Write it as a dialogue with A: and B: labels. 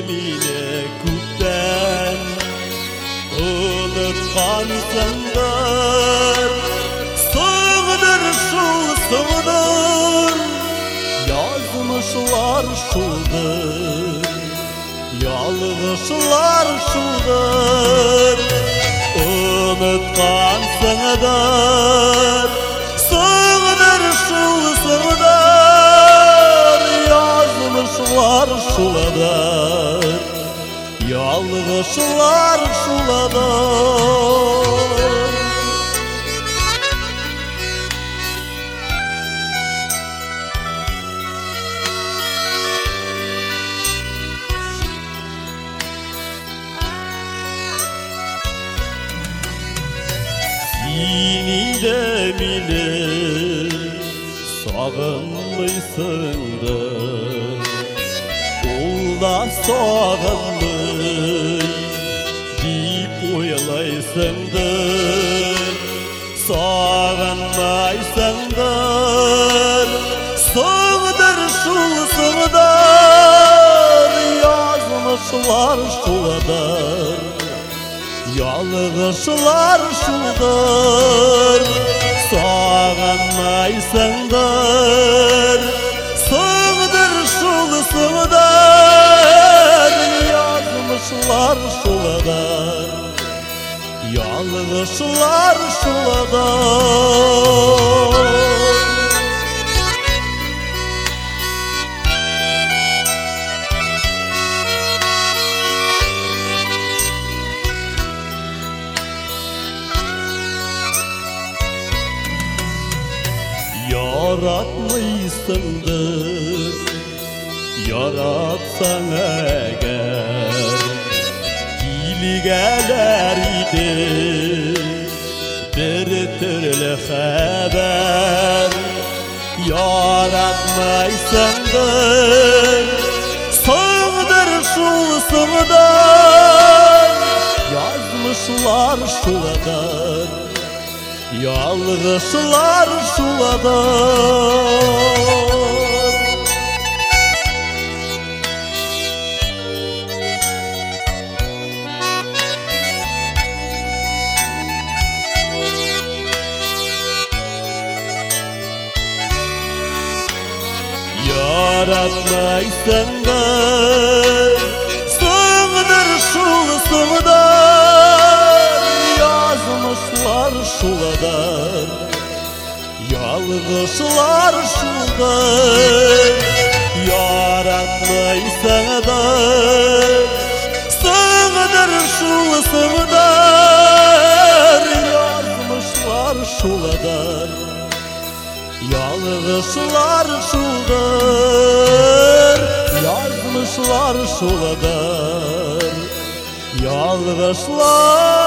A: mine kütten unutkansındır. Sığdır şu sığdır, yazmışlar şudur, yalgışlar şudur. Unutkansındır, sığdır şu sığdır, yazmışlar şudur, yalgışlar şudur. Seni de mine sağınmışsındır, ol da sağınmış deyip oylaysındır. Sağınmaysındır, sığdır şu sığdır, yazmışlar şudur, yalgışlar şudur. Sağınmaysındır, sığdır şu sığdır, yazmışlar şudur, yalgışlar şudur. Yaratmışsındır, yaratsan eğer, dili gelir idi bir türlü haber. Yaratmışsındır, sığdır şu sığdır, yazmışlar şudur, yalgışlar şudur. Yaratmışsındır, sığdır şu sığdır, yazmışlar şudur, yalgışlar şudur. Yaratmışsındır, sığdır şu sığdır, yazmışlar şudur, yalgışlar şudur, yazmışlar şudur, yalgışlar